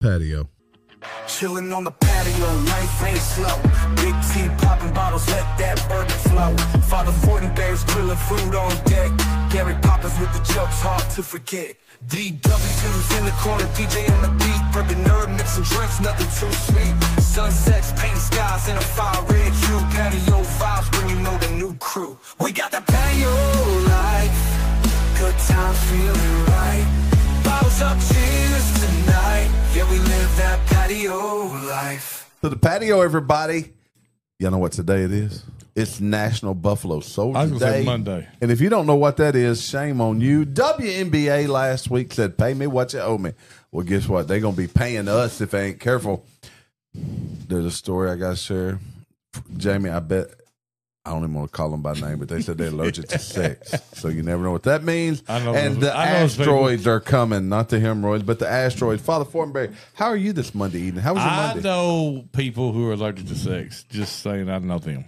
patio. Chilling on the patio, life ain't slow. Big T popping bottles, let that bourbon flow. Father Fortenberry's grilling food on deck. Gary Poppins with the jokes, hard to forget. DW's in the corner, DJ on the beat. Bourbon nerd, mixing drinks, nothing too sweet. Sunsets, painted skies in a fire red hue. Patio vibes when you know the new crew. We got the patio life, good time feeling right. Bottles up, cheers tonight. Yeah, we live that patio life. So the patio, everybody. Y'all know what today it is? It's National Buffalo Soldier I was going to Day. say Monday. And if you don't know what that is, shame on you. WNBA last week said, pay me what you owe me. Well, guess what? They're going to be paying us if they ain't careful. There's a story I got to share. Jamie, I bet, I don't even want to call them by name, but they said they're allergic to sex. So you never know what that means. I know and those- the I know those asteroids are coming, not the hemorrhoids, but the asteroids. Father Fortenberry, how are you this Monday evening? How was your I Monday? know people who are allergic to sex. Just saying, I know them.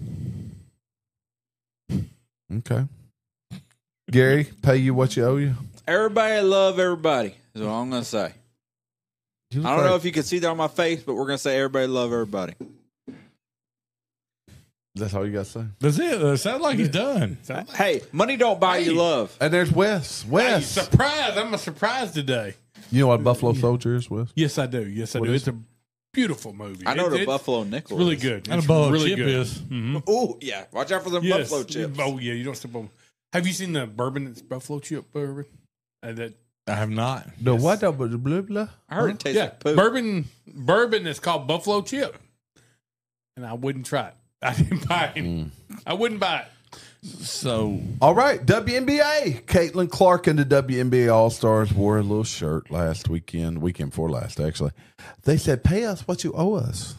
Okay. Gary, pay you what you owe you? Everybody love everybody, is what I'm going to say. You look I don't like- know if you can see that on my face, but we're going to say everybody love everybody. That's all you got to say. That's it. It sounds like he's done. Hey, money don't buy you love. And there's Wes. Hey, Wes. surprise. I'm a surprise today. You know what Buffalo Soldier is, Wes? Yes, I do. Yes, I What do. is It's a beautiful movie. I know It's- the Buffalo Nickel. It's really is. good. And It's a bowl of really chip good. is. Mhm. Oh, yeah. Watch out for them Yes. Buffalo chips. Oh, yeah. You don't step on. Have you seen the bourbon that's Buffalo chip bourbon? That I have not. The what? The blah, blah? I heard it tastes yeah, like poop. bourbon is called Buffalo chip, and I wouldn't try it. I didn't buy it. I wouldn't buy it. So, All right, WNBA. Caitlin Clark and the WNBA All-Stars wore a little shirt weekend before last, actually. They said, pay us what you owe us.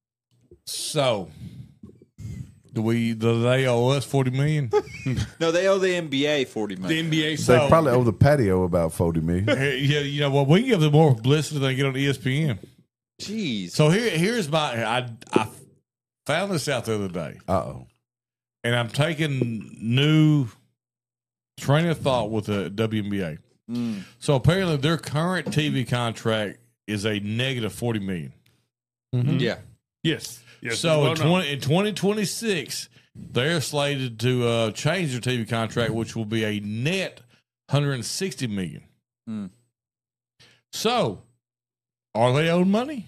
do they owe us $40 million? No, they owe the NBA $40 The million. NBA. They probably owe the patio about $40 million. Hey, yeah, you know what? We can give them more publicity than they get on ESPN. Jeez. So here's my. I found this out the other day, Uh-oh. and I'm taking new train of thought with the WNBA. So apparently, their current TV contract is a negative $40 million. Yeah. Yes. Yes. So Well known. in 2026, they're slated to change their TV contract, which will be a net $160 million. So, are they owed money?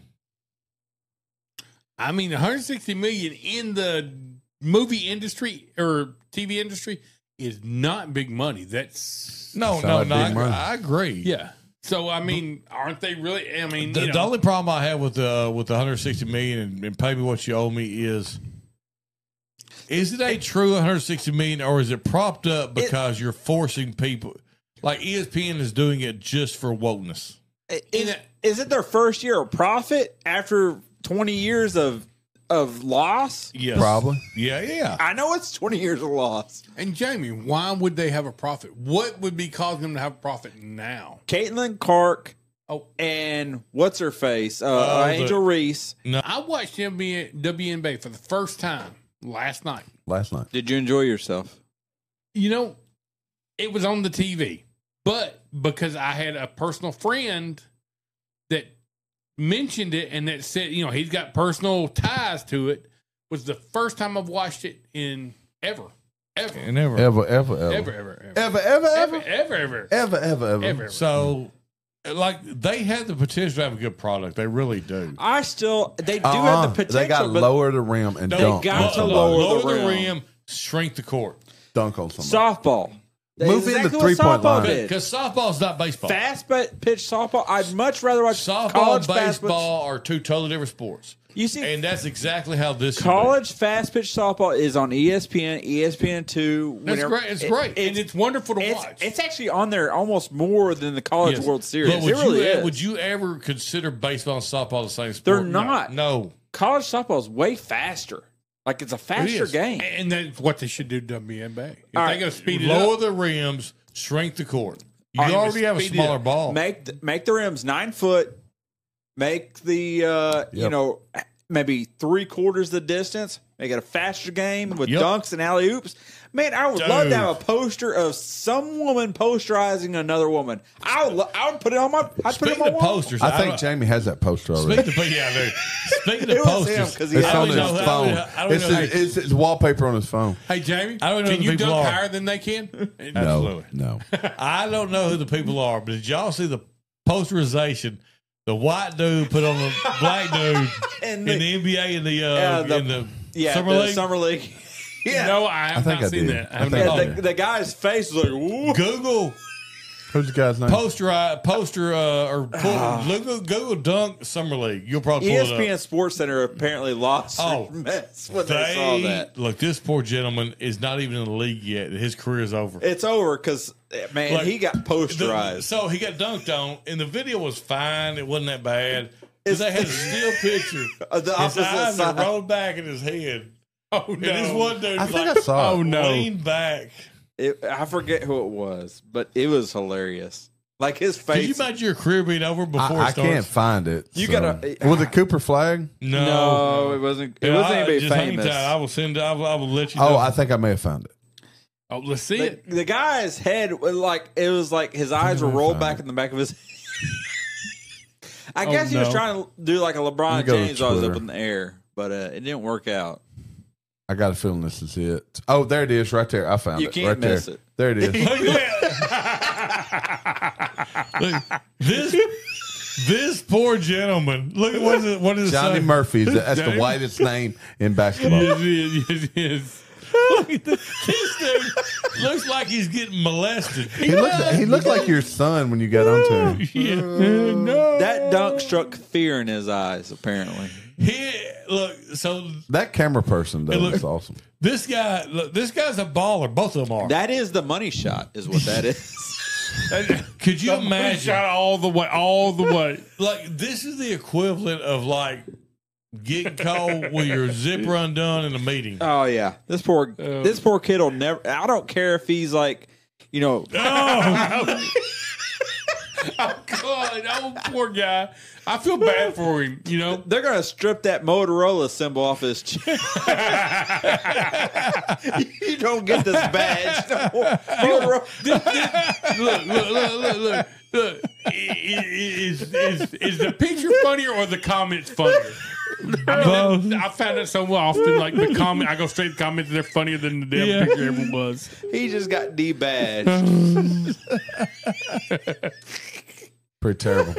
I mean, 160 million in the movie industry or TV industry is not big money. That's No. like big money. I agree. yeah. So I mean, aren't they really? I mean, The only problem I have with the 160 million and pay me what you owe me is it a true 160 million or is it propped up because you're forcing people? Like ESPN is doing it just for wokeness. Is it their first year of profit after 20 years of loss? Yes, Probably. Yeah. I know it's 20 years of loss. And Jamie, why would they have a profit? What would be causing them to have a profit now? Caitlin Clark Oh, and what's her face? Angel Reese. I watched WNBA for the first time last night. Last night. Did you enjoy yourself? You know, it was on the TV, but because I had a personal friend that mentioned it and that said, you know, he's got personal ties to it, was the first time I've watched it in ever. And ever. Ever. So, like, they have the potential to have a good product. They really do. They do have the potential. They got to but lower the rim and They dunk. got on to somebody. lower the the rim. rim, shrink the court. Dunk on somebody. softball. Move in the Exactly what three-point softball line. did. Because softball's not baseball. Fast pitch softball. I'd much rather watch Softball college and fast pitch. baseball are two totally different sports. You see, And that's exactly how this college fast pitch softball is on ESPN, ESPN2. That's whenever- great. It's great. And it's wonderful to watch. It's actually on there almost more than the College Yes. World Series. But It really is. would you ever consider baseball and softball the same sport? They're not. No. College softball is way faster. Like it's a faster is. game. And that's what they should do to WNBA. If All they right. got to speed it Lower up. the rims, shrink the court. You All right, already have a speed it smaller up. ball. Make the rims 9 foot. Make the maybe 3/4 the distance, make it a faster game with Yep. dunks and alley oops. Man, I would love to have a poster of some woman posterizing another woman. I would put it on my. I'd put it Speaking on of my wall. posters, I think Jamie has that poster already. Speaking It of was him, posters, 'cause he It's had on it. his I don't phone. know- I don't It's know- his wallpaper on his phone. Hey, Jamie, I don't know can who you the people dunk are. higher than they can? Absolutely. No. I don't know who the people are, but did y'all see the posterization? The white dude put on the black dude And in the NBA in the summer the league. Summer League. Yeah. No, I have think not I seen did. that. I I have think not I seen did. that. The guy's face was like, woo. Google Who's the guy's name? Google dunk summer league. You'll probably pull it ESPN up. Sports Center apparently lost Oh, their mess when they saw that. Look, this poor gentleman is not even in the league yet. His career is over. It's over because, man, Like, he got posterized. So he got dunked on, and the video was fine. It wasn't that bad. 'Cause they had a still picture. Of the His opposite eyes side. are rolled back in his head. Oh, And this one dude I was think like, I saw it. Oh, no. leaned back. I forget who it was, but it was hilarious. Like his Did you face. imagine your career being over before I it starts? can't find it. You so. gotta- Was it Cooper Flag? No, it wasn't. It wasn't anybody just hang famous. tight. I will send. I will let you know. Oh, I think I may have found it. Oh, let's see it. The guy's head was like it was like his eyes were rolled back in the back of his. I guess he was no. trying to do like a Let me LeBron go to James while he was up Twitter. in the air, but it didn't work out. I got a feeling this is it. Oh, there it is, right there. I found You it. can't right miss there. it. There it is. Look, this poor gentleman. Look, what is it? Johnny say? Murphy. That's the Johnny- whitest name in basketball. Yes, yes, yes. Look at this dude looks like he's getting molested. He looked like your son when you got onto him. Yeah. No. That dunk struck fear in his eyes. Apparently, Look. So That camera person, though, Hey, look. looks awesome. this guy. Look, this guy's a baller. Both of them are. that is the money shot, is what that is. Could you Somebody imagine? shot all the way, all the way. Like this is the equivalent of like getting caught with your zipper undone in a meeting. Oh yeah, this poor kid will never. I don't care if he's like, Oh, Oh God, oh poor guy. I feel bad for him. You know, they're gonna strip that Motorola symbol off his chest. You don't get this badge. No more. Motorola. look. Is the picture funnier or the comments funnier? I mean, I found it so often. Like the comment, I go straight to the comments. They're funnier than the damn Yeah. picture ever was. He just got debadged. Pretty terrible.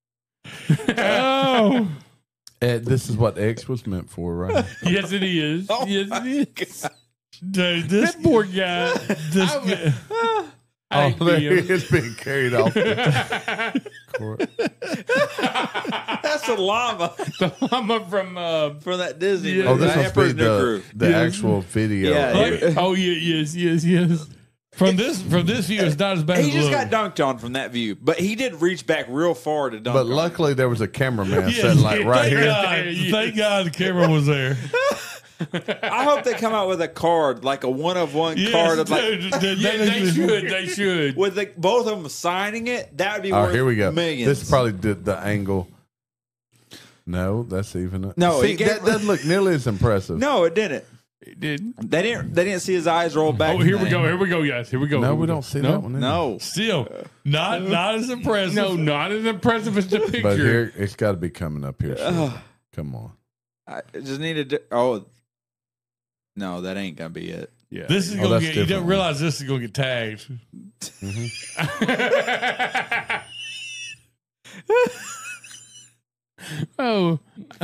Oh, This is what X was meant for, right? yes, it is. Oh, yes, it is. dude, this That poor guy. this guy. I Oh, there hate him. he is being carried off the court. That's a llama The llama from. from that Disney. Yeah. Oh, movie, this The must be Emperor's New Groove. the actual video. Yeah, of it. Oh yeah, yes. From this view, it's not as bad He as just it got dunked on from that view, but he did reach back real far to dunk. But on. luckily, there was a cameraman Yeah, sitting like right thank here. God, Yeah. thank God the camera was there. I hope they come out with a card, like a one-of-one Yes, card of like dude, Yeah, they should. They should. with both of them signing it. That would be Oh, worth here we go. millions. This probably did the angle. No, that's even. No, See, he gave- that doesn't look nearly as impressive. No, it didn't. It did. They didn't see his eyes roll back. Oh, here we go. Here we go, guys. Here we go. No, Here we go. don't see No? that one. either. No, Still, not as impressive. No, not as impressive as the picture. But here, it's got to be coming up here. shortly. Come on. I just needed to. Oh, no, that ain't gonna be it. Yeah. This is Oh, gonna that's get. You different don't one. realize this is gonna get tagged. Oh.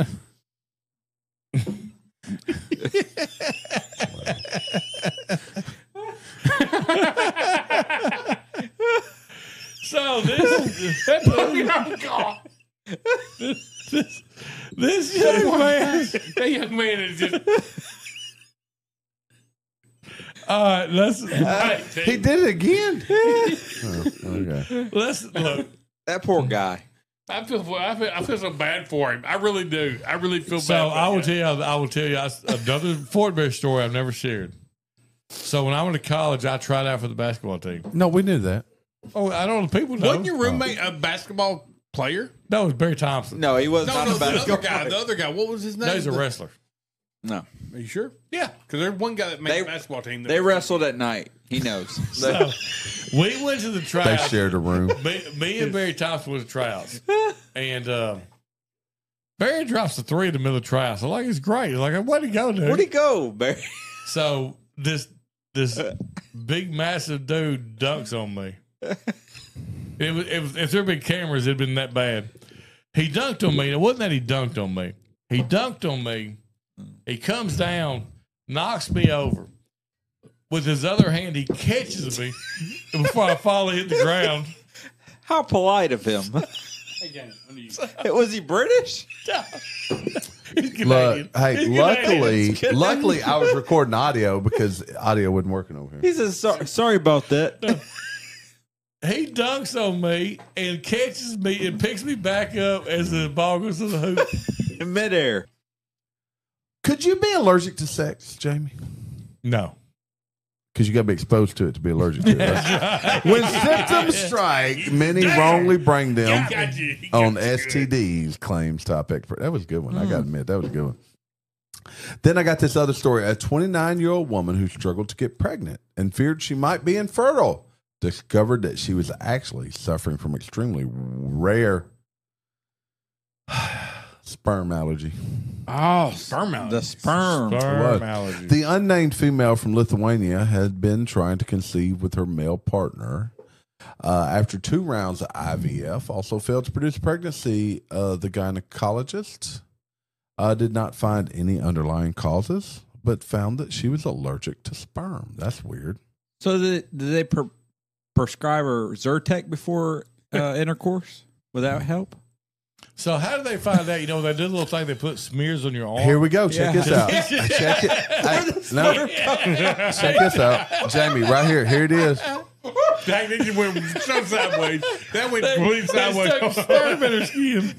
So this this young man. That young man is just. Let's He did it again. Oh, okay. let's look. That poor guy. I feel so bad for him. I really do. I really feel bad. So for I will him. tell you. I will tell you another Fort Bear story I've never shared. So when I went to college, I tried out for the basketball team. No, we knew that. Oh, I don't know. People know. Wasn't your roommate a basketball player? No, it was Barry Thompson. No, he was No, not no, a the basketball other guy. player. The other guy. What was his name? No, he's a wrestler. No, Are you sure? Yeah, because there's one guy that made the basketball team. they wrestled at night. He knows. So, we went to the They tryouts. shared a room. Me and Barry Thompson went to tryouts. And Barry drops the 3 in the middle of the tryouts. I'm like, it's great. He's like, where'd he go, dude? Where'd he go, Barry? So this big massive dude dunks on me. If there'd been cameras, it'd been that bad. He dunked on me. It wasn't that he dunked on me. He dunked on me. He comes down, knocks me over. With his other hand, he catches me before I fall and hit the ground. How polite of him. Was he British? He's Canadian. Look, hey, He's Canadian. luckily, I was recording audio because audio wasn't working over here. He says, sorry about that. He dunks on me and catches me and picks me back up as the ball goes to the hoop. In midair. Could you be allergic to sex, Jamie? No. Because you got to be exposed to it to be allergic to it. Right? When symptoms strike, many wrongly bring them on STDs, claims top expert. That was a good one. I got to admit, that was a good one. Then I got this other story. A 29-year-old woman who struggled to get pregnant and feared she might be infertile discovered that she was actually suffering from extremely rare sperm allergy. Oh, sperm allergy. The sperm. Sperm allergy. The unnamed female from Lithuania had been trying to conceive with her male partner. After 2 rounds of IVF, also failed to produce pregnancy. The gynecologist did not find any underlying causes, but found that she was allergic to sperm. That's weird. So did they prescribe her Zyrtec before intercourse? Would that help? So how did they find out? You know, they did a little thing. They put smears on your arm. Here we go. Check Yeah. this out. Check it. Hey, no. Check this out. Jamie, right here. Here it is. Dang, they just went so sideways. That went completely sideways. Sperm in her skin.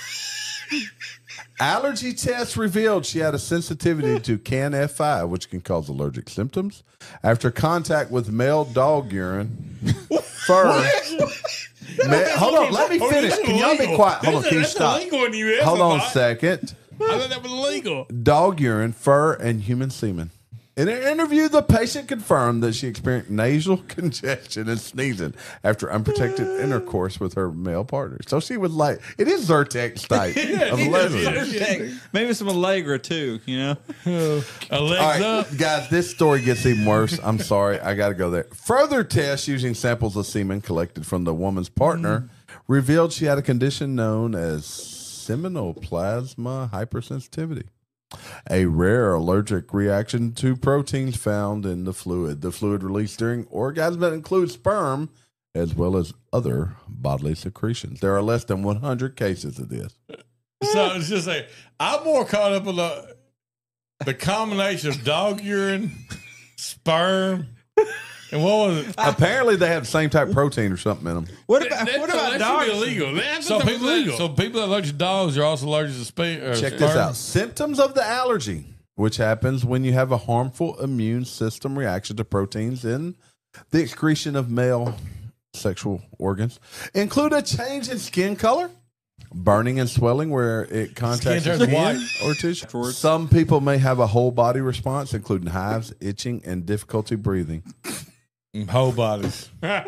Allergy tests revealed she had a sensitivity to CAN F5, which can cause allergic symptoms. After contact with male dog urine, fur. Hold on, let me finish. Can y'all be quiet? Hold on, can you stop? Hold on a second. I thought that was illegal. Dog urine, fur, and human semen. In an interview, the patient confirmed that she experienced nasal congestion and sneezing after unprotected intercourse with her male partner. So she was like, it is Zyrtec type of allergy. Zyrtec. Maybe some Allegra too, you know? A legs All right, up. guys, this story gets even worse. I'm sorry. I got to go there. Further tests using samples of semen collected from the woman's partner revealed she had a condition known as seminal plasma hypersensitivity, a rare allergic reaction to proteins found in the fluid. The fluid released during orgasm includes sperm as well as other bodily secretions. There are less than 100 cases of this. So it's just I'm more caught up in the combination of dog urine, sperm, and what was it? Apparently, they have the same type of protein or something in them. What about that dogs? should be illegal. So people that are allergic to dogs are also allergic to sperm. Check this out. Symptoms of the allergy, which happens when you have a harmful immune system reaction to proteins in the excretion of male sexual organs, include a change in skin color, burning and swelling where it contacts Skin the turns skin or tissue. Some people may have a whole body response, including hives, itching, and difficulty breathing. Whole bodies.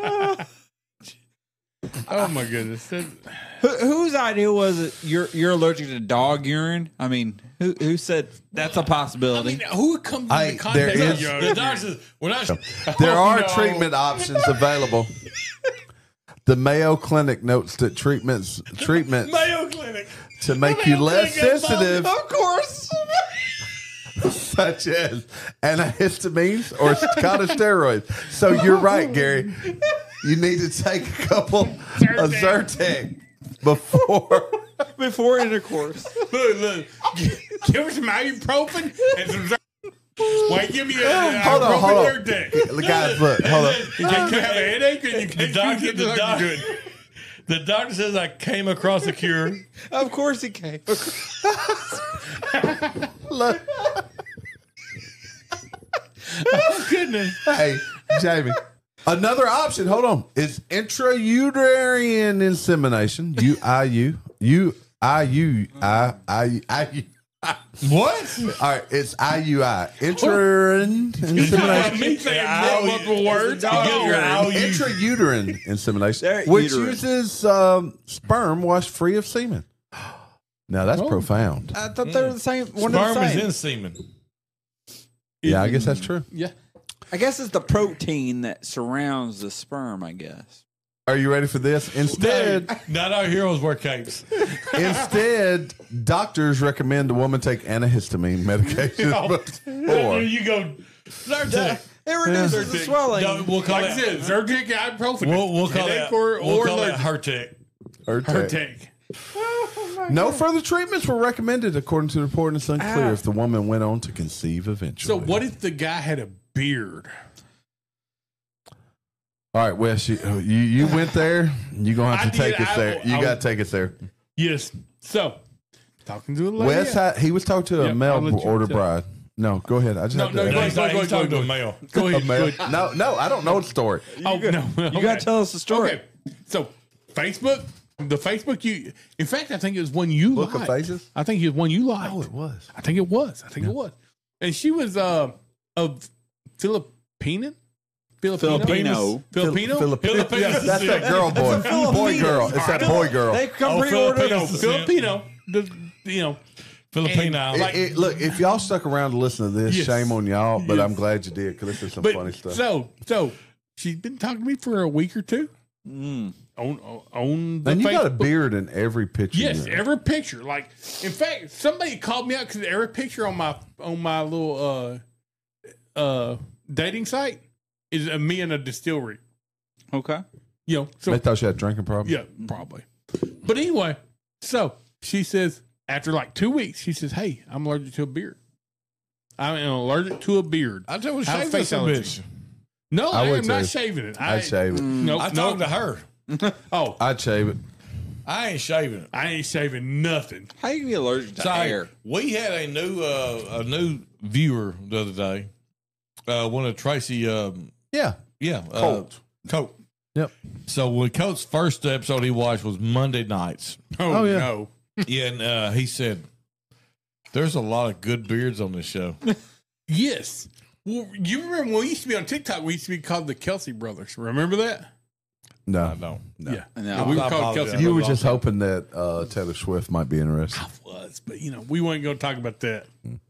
Oh my goodness. Whose idea was it? You're allergic to dog urine? I mean, who said that's a possibility? Who comes Hey, into contact there with is- your The doctor says, we're not. There are no. treatment options available. The Mayo Clinic notes that treatments Mayo Clinic. to make you Mayo less Clinic got sensitive, Of course. such as antihistamines or corticosteroids. So you're right, Gary. You need to take a couple of Zyrtec Before intercourse. Look. Give her some ibuprofen and some. Wait, give me a Hold on. Zyrtec. Guys, look, hold on. You can't have a headache and you can't The doctor says I came across a cure. Of course he came. Look. Oh, goodness. Hey, Jamie, Another option, hold on, is intrauterine insemination. IUI. What? All right, it's IUI. Intrauterine insemination. Me saying multiple words. Intrauterine insemination, They're which uterine. uses sperm washed free of semen. Now that's profound. I thought they were the same. One Sperm of the is same. in semen. Yeah, I guess that's true. Yeah. I guess it's the protein that surrounds the sperm. I guess. Are you ready for this? Instead, Not our heroes wear capes. doctors recommend the woman take antihistamine medication. There Or you go. Zyrtec. It reduces the swelling. No, we'll call Like I said, it. Zyrtec, ibuprofen. We'll call Headache it. or We'll call it allergic. Hertec. Hertec. Hertec. No further treatments were recommended, according to the report. It's unclear if the woman went on to conceive eventually. So what if the guy had a beard? All right, Wes, you went there. You're going to have to I did. take us there. You I- got to take us there. Yes. So, talking to a lady. Wes, he was talking to a Yep, male I'll let you order tell. bride. No, go ahead. I just No, have no, to go ask. ahead. He's talking to a male. Go A ahead. male? Go ahead. No, I don't know the story. Oh, no. You got to tell us the story. Okay. So, Facebook, the Facebook in fact, I think it was one you Book of liked. Faces? I think it was one you liked. Oh, it was. I think it was. It was. And she was of Filipino. Filipino. Yeah, that's that girl boy. Boy girl. It's that boy girl. They come Oh, pre-order. Filipino. Filipino. Filipino. Look, if y'all stuck around to listen to this, Yes. shame on y'all, but Yes. I'm glad you did because this is some But funny stuff. so she's been talking to me for a week or two. On the And you got a Facebook. beard in every picture. Yes, now. every picture. Like, in fact, somebody called me out because every picture on my little dating site is me in a distillery. Okay. You know, so They thought she had a drinking problem. yeah, probably. But anyway, so she says after like 2 weeks, she says, "Hey, I'm allergic to a beard. I'm allergic to a beard. I told you, I have shave face this allergy." bitch. No, I I would am not too. shaving it. I'd shave it. No, I talked to her. Oh, I'd shave it. I ain't shaving it. I ain't shaving nothing. How you be allergic to So hair? we had a new viewer the other day. One of Tracy. Yeah. Colt. Colt. Yep. So when Colt's first episode he watched was Monday nights. Oh, yeah. no. Yeah, and he said, "There's a lot of good beards on this show." Yes. Well, you remember when we used to be on TikTok, we used to be called the Kelsey Brothers. Remember that? No. I don't. Yeah. No. Yeah, we were I called apologize. Kelsey You were Brothers. just hoping that Taylor Swift might be interested. I was, but we weren't going to talk about that.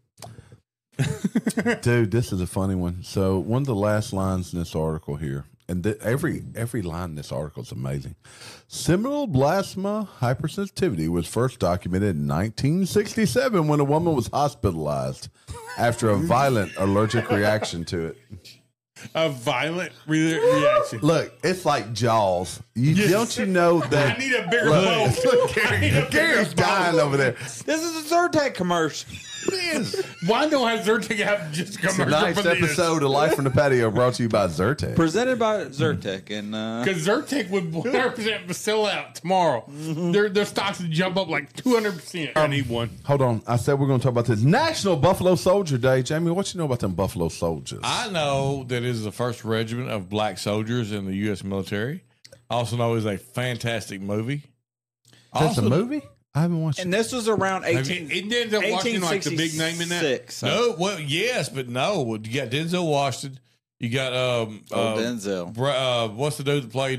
Dude, this is a funny one. So one of the last lines in this article here, and every line in this article is amazing. Seminal blasma hypersensitivity was first documented in 1967 when a woman was hospitalized after a violent allergic reaction to it. A violent reaction. Look, it's like Jaws. Don't you know that? I need a bigger Look, bowl. look, Gary's dying over there. This is a Zyrtec commercial. Why don't I Zyrtec have just commercial Tonight's for this? episode of Life from the Patio brought to you by Zyrtec. Presented by Zyrtec. And Because Zyrtec would 100% sell out tomorrow. Their stocks would jump up like 200%. I need one. Hold on. I said we're going to talk about this National Buffalo Soldier Day. Jamie, what you know about them Buffalo Soldiers? I know that it is the first regiment of black soldiers in the U.S. military. I also know it's a fantastic movie. That's a Also- movie? I haven't watched and it. this was around 18. Isn't Denzel Washington like the big name in that? 1866. No, well, yes, but no. You got Denzel Washington. You got Denzel. what's the dude that played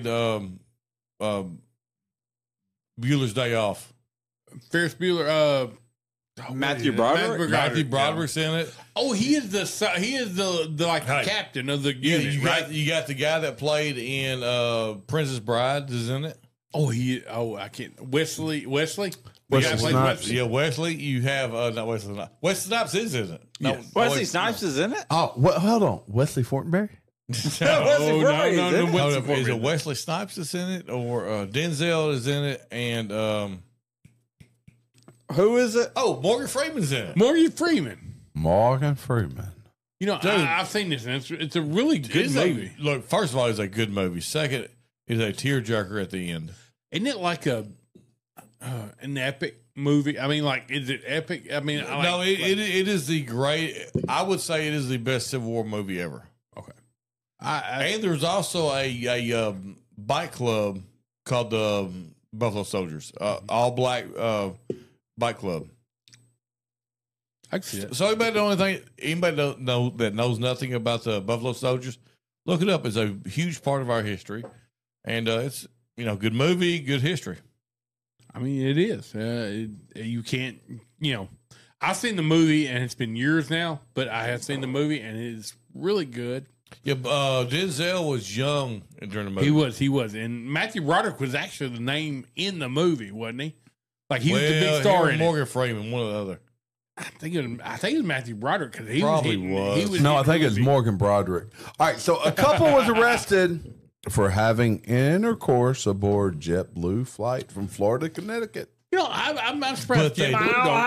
Bueller's Day Off? Ferris Bueller. Matthew Broderick? Matthew Broderick's in it. Oh, he is the like Hey. the captain of the Yeah, unit, you right? got the guy that played in Princess Bride is in it. I can't. Wesley. Wesley The guy plays Snipes. Yeah, Wesley. You have not Wesley Snipes. Wesley Snipes is in it. No, Yes. Wesley Snipes is in it? Oh, hold on. Wesley Fortenberry? Wesley Oh, Fry is no, in no, it? Wesley Hold up, is Fortenberry. it Wesley Snipes that's in it, or Denzel is in it, and Who is it? oh, Morgan Freeman's in it. Morgan Freeman. Morgan Freeman. I've seen this, and it's a really good It's movie. Look, first of all, it's a good movie. Second, it's a tearjerker at the end. Isn't it like an epic movie? I mean, like, is it epic? I mean, It is the great. I would say it is the best Civil War movie ever. Okay. And there's also a bike club called the Buffalo Soldiers, all black bike club. I can see that. So anybody that knows nothing about the Buffalo Soldiers, look it up. It's a huge part of our history, and it's good movie, good history. I mean, it is. You can't, I've seen the movie and it's been years now, but I have seen the movie and it is really good. Yeah, Denzel was young during the movie. He was, and Matthew Broderick was actually the name in the movie, wasn't he? Like he was the big star in Morgan Freeman, one or the other. I think it was Matthew Broderick because he Probably was. He was No, I hitting think it's movies. Morgan Broderick. All right, so a couple was arrested for having intercourse aboard JetBlue flight from Florida to Connecticut. I'm not surprised. But they-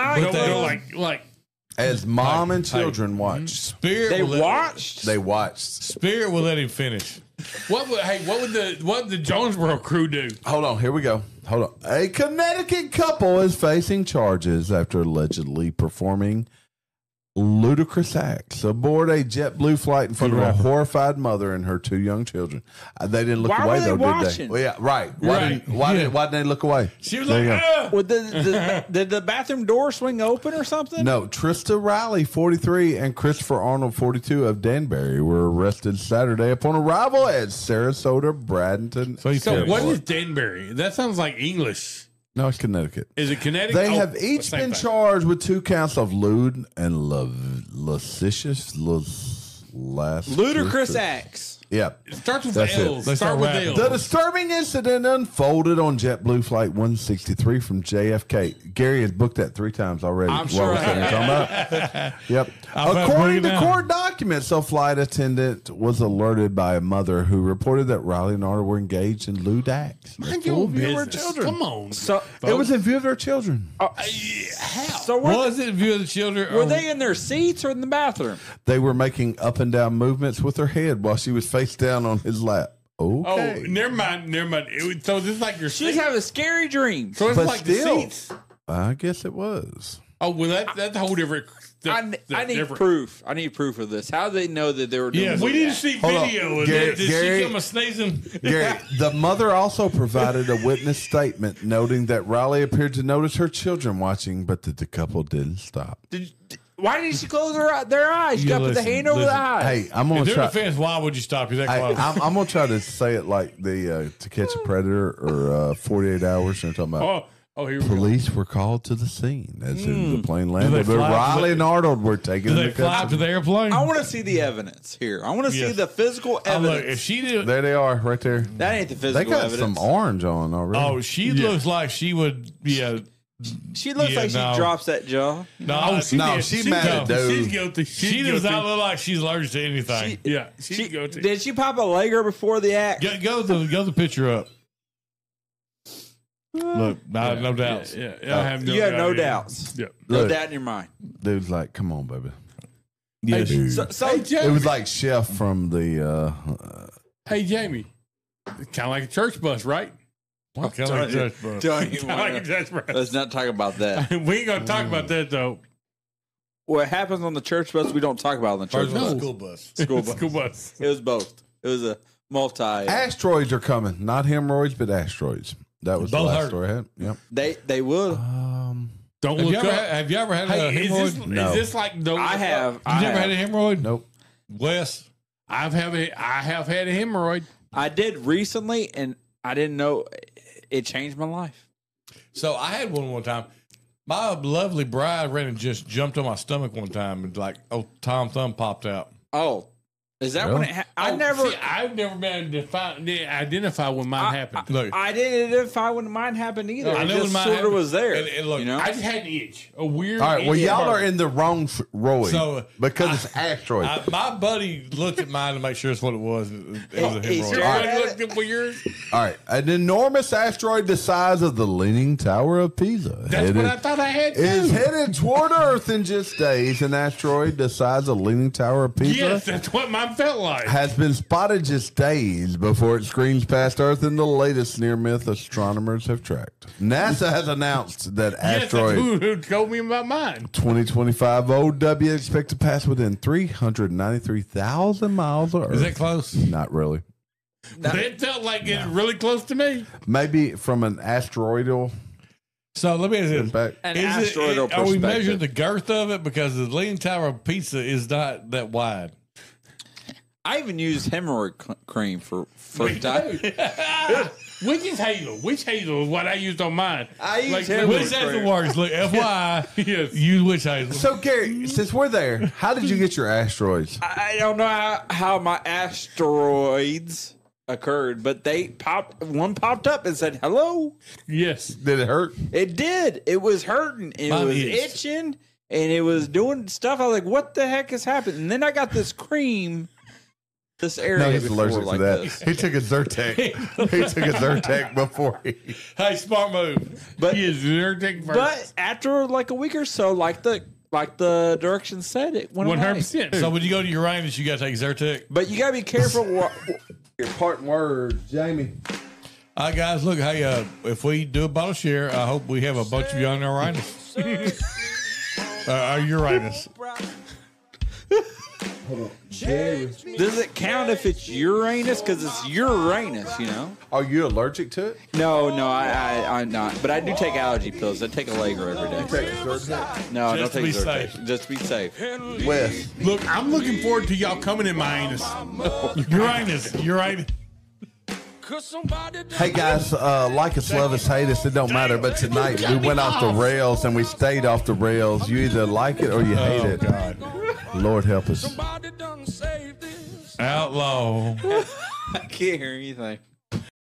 Like As mom and children watched. Spirit. They will watched. They watched. Spirit will let him finish. what would the Jonesboro crew do? Hold on, here we go. Hold on. A Connecticut couple is facing charges after allegedly performing ludicrous acts aboard a JetBlue flight in front of a horrified mother and her 2 young children. They didn't look Why away were they though, watching? did they? Well, yeah, right. Right. Why didn't they look away? She was There like, you go. Well, did the bathroom door swing open or something? No, Trista Riley, 43, and Christopher Arnold, 42, of Danbury were arrested Saturday upon arrival at Sarasota Bradenton. So what is Danbury? That sounds like English. No, it's Connecticut. Is it Connecticut? They have each same been thing. charged with 2 counts of lewd and lascivious, Ludicrous acts. Yeah. It starts with That's it. L's. They Start start with rapping. L's. The disturbing incident unfolded on JetBlue Flight 163 from JFK. Gary has booked that 3 times already. I'm What sure we're I sitting here have. talking about. Yep. I'll have to According bring it to down. court documents, a flight attendant was alerted by a mother who reported that Riley and Arnold were engaged in lewd acts. Mind Full your view of her business. children. Come on. So It was in view of their children. How? so were, was it in view of the children? were they in their seats or in the bathroom? They were making up and down movements with her head while she was face down on his lap. Okay. Oh, never mind. So this is like your She's seat. having scary dreams. So it's But like still- the seats. I guess it was. Oh well, that's a whole different. I need proof. I need proof of this. How do they know that they were doing Yeah, this? we need to see Hold on. video of Gary- that. Did Gary- she come a sneezing? Gary, the mother also provided a witness statement noting that Riley appeared to notice her children watching, but that the couple didn't stop. Why did she close their eyes? You Yeah, got to put the listen, hand over the listen. eyes. Hey, I'm In gonna their try. defense, why would you stop? Is that Hey, close? I'm gonna try to say it like the To Catch a Predator or 48 Hours. And talking about Oh, here we go. police were called to the scene as soon as the plane they landed. But fly- Riley and Arnold were taken Do they into fly up to custody. the airplane? I want to see the evidence here. I want to see Yes. the physical Oh, look, evidence. if she did, There they are, right there. That ain't the They physical got evidence. some orange on already. oh, she looks like she would. Yeah, She looks Yeah, like no. she drops that jaw. no, she no, did. she She's mad at guilty. dude. She's guilty. She's she does guilty. not look like she's allergic to anything. Yeah, she's guilty. Did she pop a Lager before the act? Go the picture up. Look, no doubts. Yeah, I have no You have no idea. doubts. Yeah. No Look. doubt in your mind. Dude's like, come on, baby. Yeah, Dude. So Hey, Jamie. It was like Chef from the. Hey, Jamie. Kind of like a church bus, right? Kind of like Judge Buck. don't even Kind of like a wanna- church bus. Let's not talk about that. We ain't gonna talk about that though. What happens on the church bus, we don't talk about on the church First bus. one, school bus. School bus. School bus. It was both. It was a multi. Asteroids are coming, not hemorrhoids, but asteroids. That was Both the last hurt. story I had. Yep. They would. Don't Have look you, ever up. had, have you ever had a Hey, is hemorrhoid? No. this like don't I look have. up? You never had a hemorrhoid? Nope. Wes? I have had a hemorrhoid. I did recently, and I didn't know it changed my life. So I had one time. My lovely bride ran and just jumped on my stomach one time, and like, oh, Tom Thumb popped out. Oh, is that Really? when it? I've never been identify when mine happened. Look, I didn't identify when mine happened either. I It know just when mine sort of happened. was there. And look, you know? I just had an itch, a weird. All right. Well, itch. y'all are in the wrong roid. So, because it's asteroid. my buddy looked at mine to make sure it's what it was. It was a He's hemorrhoid. staring Everybody looked at yours. All right. An enormous asteroid the size of the Leaning Tower of Pisa. That's what I thought I had. Is too. headed toward Earth in just days. An asteroid the size of Leaning Tower of Pisa Yes, that's what my I felt like. has been spotted just days before it screams past Earth in the latest near-myth astronomers have tracked. NASA has announced that Yes, that's asteroid who told me about mine. 2025 OW expect to pass within 393,000 miles of Earth. Is that close? Not really. It felt like it's really close to me. Maybe from an asteroidal So let me ask you this. impact. An Is asteroidal are we perspective. measuring the girth of it? Because the Leaning Tower of Pisa is not that wide. I even used hemorrhoid cream for diet. Which is Hazel? Which Hazel is what I used on mine? I used Like, hemorrhoid Which has the worst? Look, FYI, Yes. use which hazel. So, Gary, since we're there, how did you get your asteroids? I don't know how my asteroids occurred, but one popped up and said hello. Yes. Did it hurt? It did. It was hurting. It Mine was is. itching, and it was doing stuff. I was like, "What the heck is happening?" And then I got this cream, this area. No, he's before allergic like to that. this. He took a Zyrtec. He took a Zyrtec before he. Hey, smart move. But Yes, everything first. but after like a week or so, like the directions said, it went away. 100%. So when you go to Uranus, you got to take Zyrtec. But you gotta be careful. Your parting words, Jamie. All right, guys, look, hey, if we do a bottle share, I hope we have a bunch of you on Uranus. Uranus. Does it count if it's Uranus? Because it's Uranus, you know. Are you allergic to it? No, I'm not. But I do take allergy pills. I take Allegro every day. Take a Zyrtec. No, I don't Just to take be Zyrtec. safe. Just to be safe. Wes. Look, I'm looking forward to y'all coming in my anus. Uranus. Hey guys, like us, love us, hate us, it don't matter. But tonight we went off the rails and we stayed off the rails. You either like it or you hate it. God. Lord help us. Outlaw. I can't hear anything.